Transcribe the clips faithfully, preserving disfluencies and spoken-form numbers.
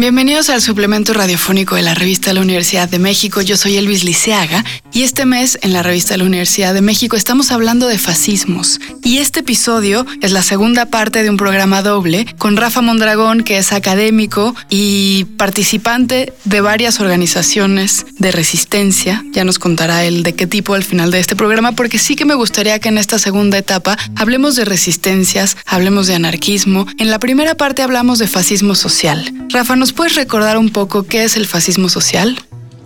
Bienvenidos al suplemento radiofónico de la revista de la Universidad de México. Yo soy Elvis Liceaga y este mes en la revista de la Universidad de México estamos hablando de fascismos. Y este episodio es la segunda parte de un programa doble con Rafa Mondragón, que es académico y participante de varias organizaciones de resistencia. Ya nos contará él de qué tipo al final de este programa, porque sí que me gustaría que en esta segunda etapa hablemos de resistencias, hablemos de anarquismo. En la primera parte hablamos de fascismo social. Rafa, ¿nos puedes recordar un poco qué es el fascismo social?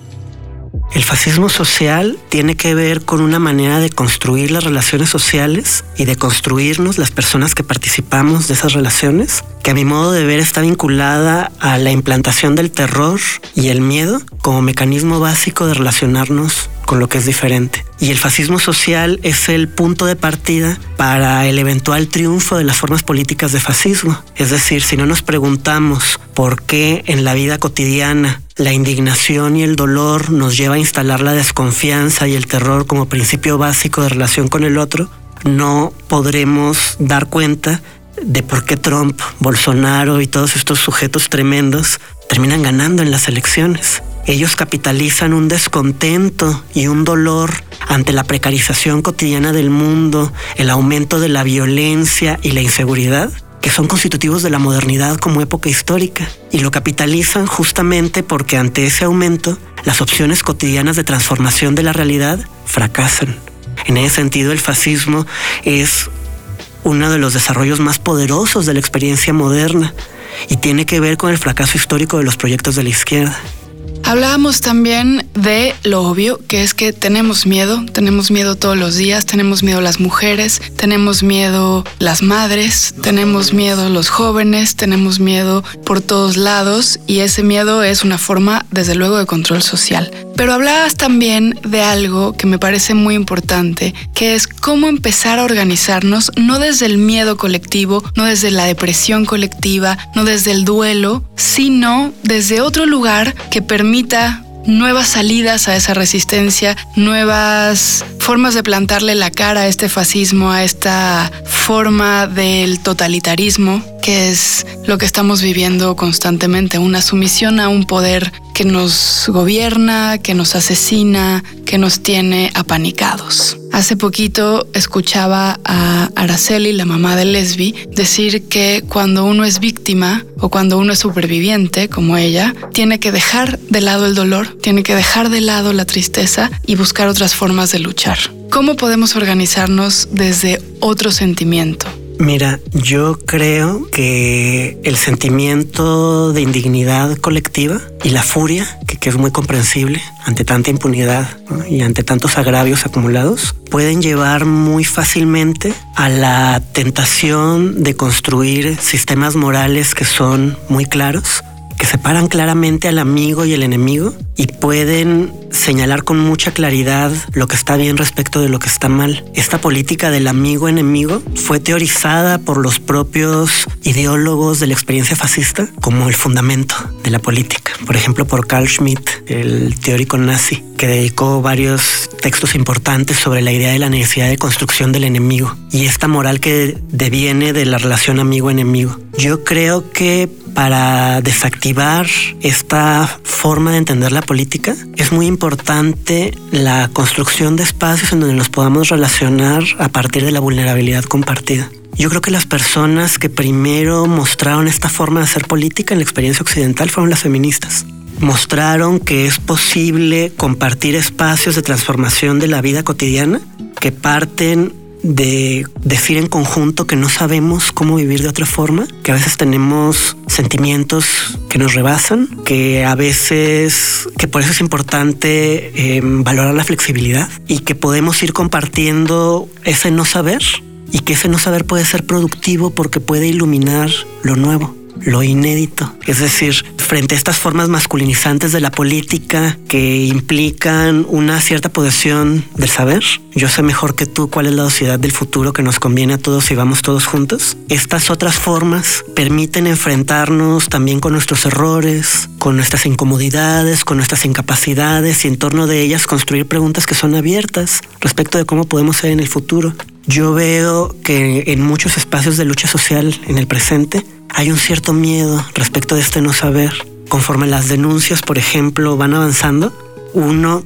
El fascismo social tiene que ver con una manera de construir las relaciones sociales y de construirnos las personas que participamos de esas relaciones, que a mi modo de ver está vinculada a la implantación del terror y el miedo como mecanismo básico de relacionarnos con lo que es diferente. Y el fascismo social es el punto de partida para el eventual triunfo de las formas políticas de fascismo. Es decir, si no nos preguntamos por qué en la vida cotidiana la indignación y el dolor nos lleva a instalar la desconfianza y el terror como principio básico de relación con el otro, no podremos dar cuenta de por qué Trump, Bolsonaro y todos estos sujetos tremendos terminan ganando en las elecciones. Ellos capitalizan un descontento y un dolor ante la precarización cotidiana del mundo, el aumento de la violencia y la inseguridad, que son constitutivos de la modernidad como época histórica, y lo capitalizan justamente porque ante ese aumento las opciones cotidianas de transformación de la realidad fracasan. En ese sentido, el fascismo es uno de los desarrollos más poderosos de la experiencia moderna y tiene que ver con el fracaso histórico de los proyectos de la izquierda. Hablábamos también de lo obvio, que es que tenemos miedo, tenemos miedo todos los días, tenemos miedo las mujeres, tenemos miedo las madres, tenemos miedo los jóvenes, tenemos miedo por todos lados y ese miedo es una forma, desde luego, de control social. Pero hablabas también de algo que me parece muy importante, que es cómo empezar a organizarnos, no desde el miedo colectivo, no desde la depresión colectiva, no desde el duelo, sino desde otro lugar que permita nuevas salidas a esa resistencia, nuevas formas de plantarle la cara a este fascismo, a esta forma del totalitarismo, que es lo que estamos viviendo constantemente, una sumisión a un poder que nos gobierna, que nos asesina, que nos tiene apanicados. Hace poquito escuchaba a Araceli, la mamá de Lesbi, decir que cuando uno es víctima o cuando uno es superviviente, como ella, tiene que dejar de lado el dolor, tiene que dejar de lado la tristeza y buscar otras formas de luchar. ¿Cómo podemos organizarnos desde otro sentimiento? Mira, yo creo que el sentimiento de indignidad colectiva y la furia, que, que es muy comprensible ante tanta impunidad, ¿no? Y ante tantos agravios acumulados, pueden llevar muy fácilmente a la tentación de construir sistemas morales que son muy claros, que separan claramente al amigo y el enemigo y pueden señalar con mucha claridad lo que está bien respecto de lo que está mal. Esta política del amigo-enemigo fue teorizada por los propios ideólogos de la experiencia fascista como el fundamento de la política. Por ejemplo, por Carl Schmitt, el teórico nazi, que dedicó varios textos importantes sobre la idea de la necesidad de construcción del enemigo y esta moral que deviene de la relación amigo-enemigo. Yo creo que para desactivar esta forma de entender la política es muy importante la construcción de espacios en donde nos podamos relacionar a partir de la vulnerabilidad compartida. Yo creo que las personas que primero mostraron esta forma de hacer política en la experiencia occidental fueron las feministas. Mostraron que es posible compartir espacios de transformación de la vida cotidiana que parten de decir en conjunto que no sabemos cómo vivir de otra forma, que a veces tenemos sentimientos que nos rebasan, que a veces, que por eso es importante eh, valorar la flexibilidad y que podemos ir compartiendo ese no saber y que ese no saber puede ser productivo porque puede iluminar lo nuevo, lo inédito. Es decir, frente a estas formas masculinizantes de la política que implican una cierta posesión del saber, yo sé mejor que tú cuál es la sociedad del futuro que nos conviene a todos si vamos todos juntos. Estas otras formas permiten enfrentarnos también con nuestros errores, con nuestras incomodidades, con nuestras incapacidades y en torno de ellas construir preguntas que son abiertas respecto de cómo podemos ser en el futuro. Yo veo que en muchos espacios de lucha social en el presente hay un cierto miedo respecto de este no saber. conforme las denuncias, por ejemplo, van avanzando, uno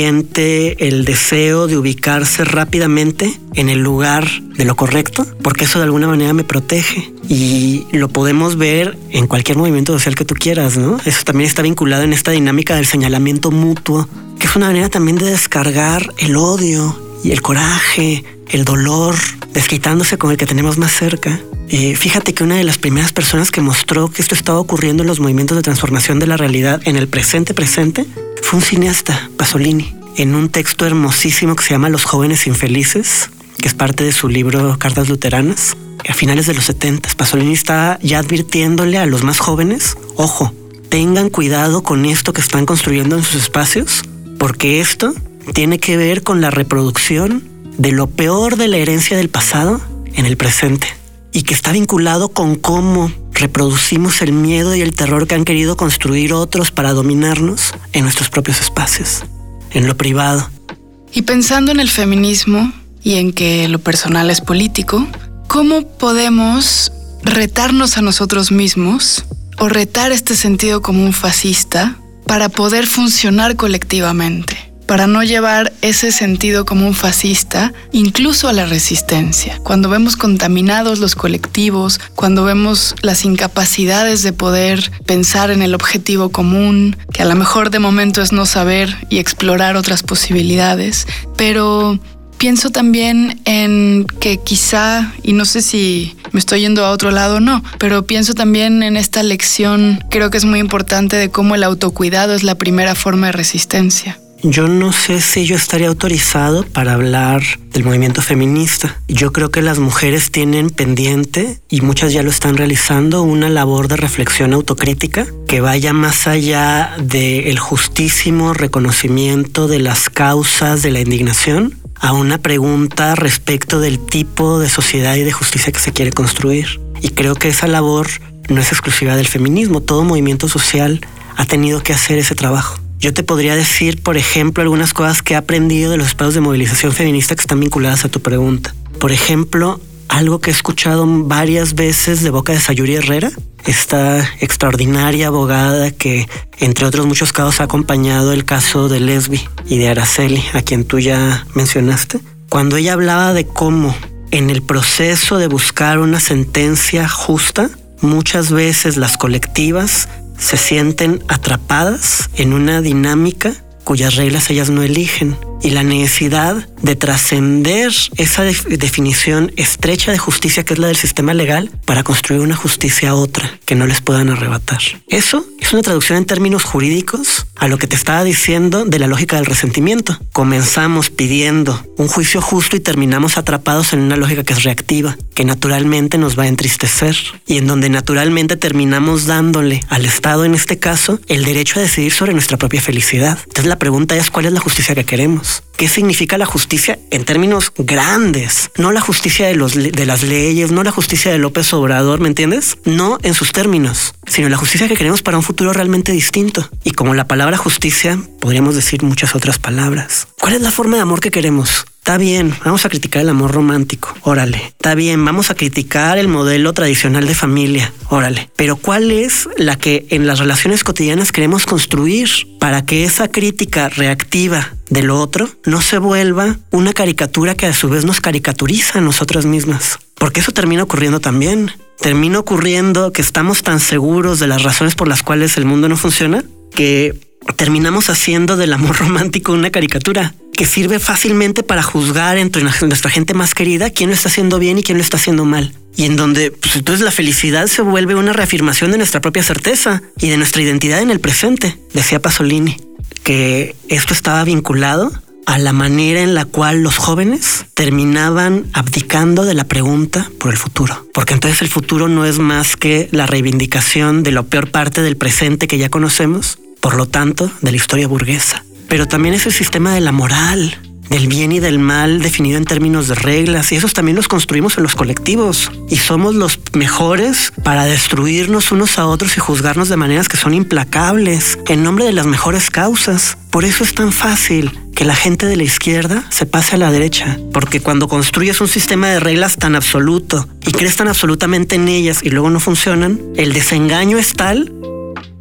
siente el deseo de ubicarse rápidamente en el lugar de lo correcto, porque eso de alguna manera me protege. Y lo podemos ver en cualquier movimiento social que tú quieras, ¿no? Eso también está vinculado en esta dinámica del señalamiento mutuo, que es una manera también de descargar el odio y el coraje, el dolor, desquitándose con el que tenemos más cerca. Eh, fíjate que una de las primeras personas que mostró que esto estaba ocurriendo en los movimientos de transformación de la realidad en el presente presente fue un cineasta, Pasolini, en un texto hermosísimo que se llama Los jóvenes infelices, que es parte de su libro Cartas Luteranas. A finales de los setentas, Pasolini está ya advirtiéndole a los más jóvenes, ojo, tengan cuidado con esto que están construyendo en sus espacios, porque esto tiene que ver con la reproducción de lo peor de la herencia del pasado en el presente, y que está vinculado con cómo reproducimos el miedo y el terror que han querido construir otros para dominarnos en nuestros propios espacios, en lo privado. Y pensando en el feminismo y en que lo personal es político, ¿cómo podemos retarnos a nosotros mismos o retar este sentido común fascista para poder funcionar colectivamente? Para no llevar ese sentido común fascista incluso a la resistencia. Cuando vemos contaminados los colectivos, cuando vemos las incapacidades de poder pensar en el objetivo común, que a lo mejor de momento es no saber y explorar otras posibilidades, pero pienso también en que quizá, y no sé si me estoy yendo a otro lado o no, pero pienso también en esta lección, creo que es muy importante, de cómo el autocuidado es la primera forma de resistencia. Yo no sé si yo estaría autorizado para hablar del movimiento feminista. Yo creo que las mujeres tienen pendiente, y muchas ya lo están realizando, una labor de reflexión autocrítica que vaya más allá del justísimo reconocimiento de las causas de la indignación a una pregunta respecto del tipo de sociedad y de justicia que se quiere construir. Y creo que esa labor no es exclusiva del feminismo. Todo movimiento social ha tenido que hacer ese trabajo. Yo te podría decir, por ejemplo, algunas cosas que he aprendido de los espacios de movilización feminista que están vinculadas a tu pregunta. Por ejemplo, algo que he escuchado varias veces de boca de Sayuri Herrera, esta extraordinaria abogada que, entre otros muchos casos, ha acompañado el caso de Lesbi y de Araceli, a quien tú ya mencionaste, cuando ella hablaba de cómo en el proceso de buscar una sentencia justa, muchas veces las colectivas se sienten atrapadas en una dinámica cuyas reglas ellas no eligen, y la necesidad de trascender esa de- definición estrecha de justicia que es la del sistema legal para construir una justicia otra que no les puedan arrebatar. Eso es una traducción en términos jurídicos a lo que te estaba diciendo de la lógica del resentimiento. Comenzamos pidiendo un juicio justo y terminamos atrapados en una lógica que es reactiva, que naturalmente nos va a entristecer, y en donde naturalmente terminamos dándole al Estado, en este caso, el derecho a decidir sobre nuestra propia felicidad. Entonces la pregunta es, ¿cuál es la justicia que queremos? ¿Qué significa la justicia en términos grandes? No la justicia de, los, de las leyes, no la justicia de López Obrador, ¿me entiendes? No en sus términos, sino la justicia que queremos para un futuro realmente distinto. Y como la palabra justicia, podríamos decir muchas otras palabras. ¿Cuál es la forma de amor que queremos? Está bien, vamos a criticar el amor romántico, órale. Está bien, vamos a criticar el modelo tradicional de familia, órale. Pero ¿cuál es la que en las relaciones cotidianas queremos construir para que esa crítica reactiva de lo otro no se vuelva una caricatura que a su vez nos caricaturiza a nosotras mismas? Porque eso termina ocurriendo también. Termina ocurriendo que estamos tan seguros de las razones por las cuales el mundo no funciona que terminamos haciendo del amor romántico una caricatura que sirve fácilmente para juzgar entre nuestra gente más querida quién lo está haciendo bien y quién lo está haciendo mal. Y en donde, pues entonces la felicidad se vuelve una reafirmación de nuestra propia certeza y de nuestra identidad en el presente. Decía Pasolini que esto estaba vinculado a la manera en la cual los jóvenes terminaban abdicando de la pregunta por el futuro. Porque entonces el futuro no es más que la reivindicación de la peor parte del presente que ya conocemos, por lo tanto, de la historia burguesa. Pero también es el sistema de la moral, del bien y del mal definido en términos de reglas, y esos también los construimos en los colectivos, y somos los mejores para destruirnos unos a otros y juzgarnos de maneras que son implacables en nombre de las mejores causas. Por eso es tan fácil que la gente de la izquierda se pase a la derecha, porque cuando construyes un sistema de reglas tan absoluto y crees tan absolutamente en ellas y luego no funcionan, el desengaño es tal.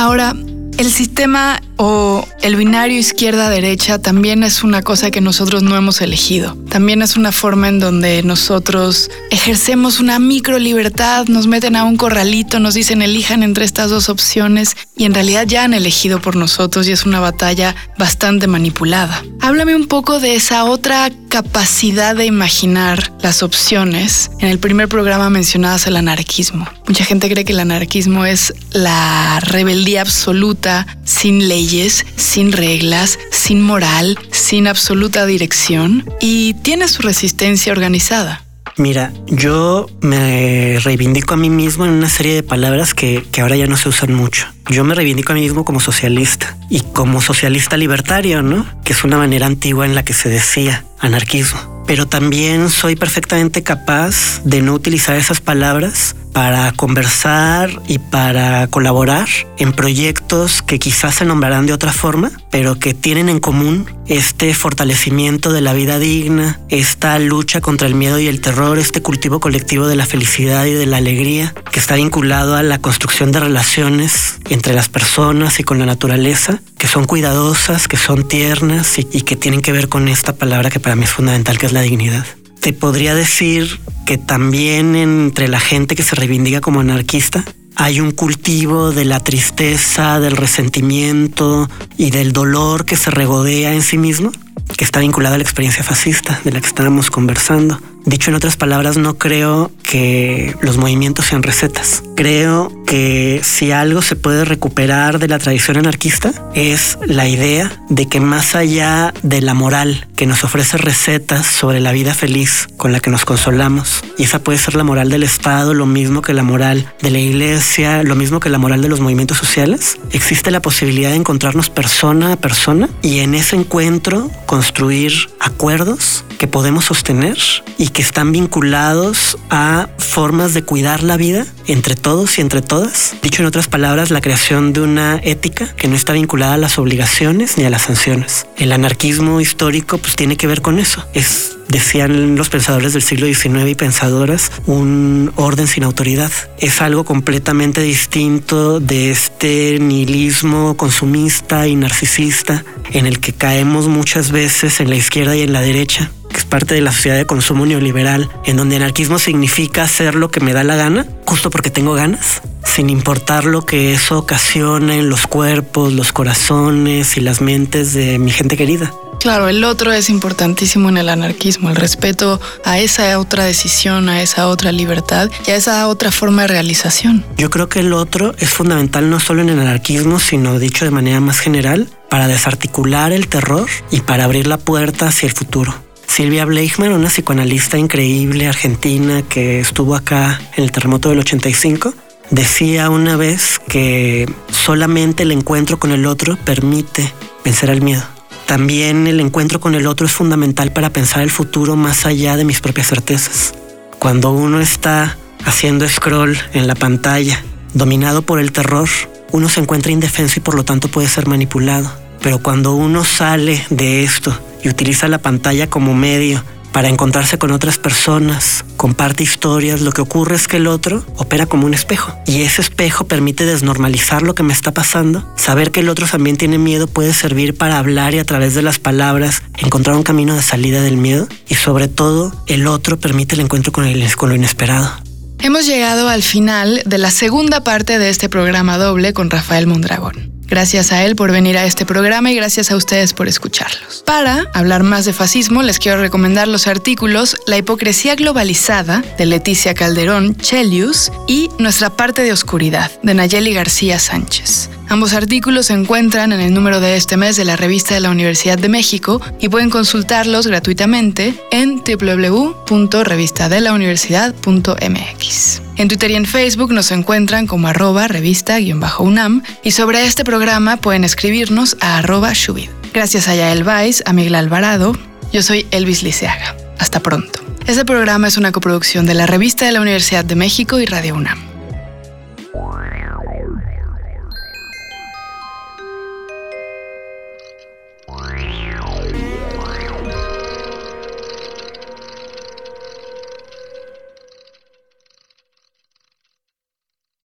Ahora, el sistema o el binario izquierda-derecha también es una cosa que nosotros no hemos elegido. También es una forma en donde nosotros ejercemos una micro libertad, nos meten a un corralito, nos dicen elijan entre estas dos opciones y en realidad ya han elegido por nosotros y es una batalla bastante manipulada. Háblame un poco de esa otra capacidad de imaginar las opciones. En el primer programa mencionabas el anarquismo. Mucha gente cree que el anarquismo es la rebeldía absoluta, sin leyes, sin reglas, sin moral, sin absoluta dirección y tiene su resistencia organizada. Mira, yo me reivindico a mí mismo en una serie de palabras que, que ahora ya no se usan mucho. Yo me reivindico a mí mismo como socialista y como socialista libertario, ¿no? Que es una manera antigua en la que se decía anarquismo. Pero también soy perfectamente capaz de no utilizar esas palabras para conversar y para colaborar en proyectos que quizás se nombrarán de otra forma, pero que tienen en común este fortalecimiento de la vida digna, esta lucha contra el miedo y el terror, este cultivo colectivo de la felicidad y de la alegría, que está vinculado a la construcción de relaciones entre las personas y con la naturaleza, que son cuidadosas, que son tiernas y, y que tienen que ver con esta palabra que para mí es fundamental, que es la dignidad. Te podría decir que también entre la gente que se reivindica como anarquista hay un cultivo de la tristeza, del resentimiento y del dolor que se regodea en sí mismo, que está vinculado a la experiencia fascista de la que estábamos conversando. Dicho en otras palabras, no creo que los movimientos sean recetas. Creo que si algo se puede recuperar de la tradición anarquista es la idea de que más allá de la moral que nos ofrece recetas sobre la vida feliz con la que nos consolamos, y esa puede ser la moral del Estado, lo mismo que la moral de la Iglesia, lo mismo que la moral de los movimientos sociales, existe la posibilidad de encontrarnos persona a persona y en ese encuentro construir acuerdos que podemos sostener y que están vinculados a formas de cuidar la vida entre todos y entre todas. Dicho en otras palabras, la creación de una ética que no está vinculada a las obligaciones ni a las sanciones. El anarquismo histórico pues tiene que ver con eso. Es, decían los pensadores del siglo diecinueve y pensadoras, un orden sin autoridad. Es algo completamente distinto de este nihilismo consumista y narcisista en el que caemos muchas veces en la izquierda y en la derecha, que es parte de la sociedad de consumo neoliberal, en donde anarquismo significa hacer lo que me da la gana, justo porque tengo ganas, sin importar lo que eso ocasiona en los cuerpos, los corazones y las mentes de mi gente querida. Claro, el otro es importantísimo en el anarquismo, el respeto a esa otra decisión, a esa otra libertad y a esa otra forma de realización. Yo creo que el otro es fundamental no solo en el anarquismo, sino dicho de manera más general, para desarticular el terror y para abrir la puerta hacia el futuro. Sylvia Bleichmann, una psicoanalista increíble argentina que estuvo acá en el terremoto del ochenta y cinco, decía una vez que solamente el encuentro con el otro permite vencer al miedo. También el encuentro con el otro es fundamental para pensar el futuro más allá de mis propias certezas. Cuando uno está haciendo scroll en la pantalla, dominado por el terror, uno se encuentra indefenso y por lo tanto puede ser manipulado. Pero cuando uno sale de esto y utiliza la pantalla como medio para encontrarse con otras personas, comparte historias, lo que ocurre es que el otro opera como un espejo. Y ese espejo permite desnormalizar lo que me está pasando. Saber que el otro también tiene miedo puede servir para hablar y a través de las palabras encontrar un camino de salida del miedo. Y sobre todo, el otro permite el encuentro con, el, con lo inesperado. Hemos llegado al final de la segunda parte de este programa doble con Rafael Mondragón. Gracias a él por venir a este programa y gracias a ustedes por escucharlos. Para hablar más de fascismo, les quiero recomendar los artículos La hipocresía globalizada, de Leticia Calderón Chelius, y Nuestra parte de oscuridad, de Nayeli García Sánchez. Ambos artículos se encuentran en el número de este mes de la revista de la Universidad de México y pueden consultarlos gratuitamente en doble u doble u doble u punto revista de la universidad punto m x. En Twitter y en Facebook nos encuentran como arroba revista-unam y sobre este programa pueden escribirnos a arroba shubid. Gracias a Yael Weiss, a Miguel Alvarado, yo soy Elvis Liceaga. Hasta pronto. Este programa es una coproducción de la Revista de la Universidad de México y Radio UNAM.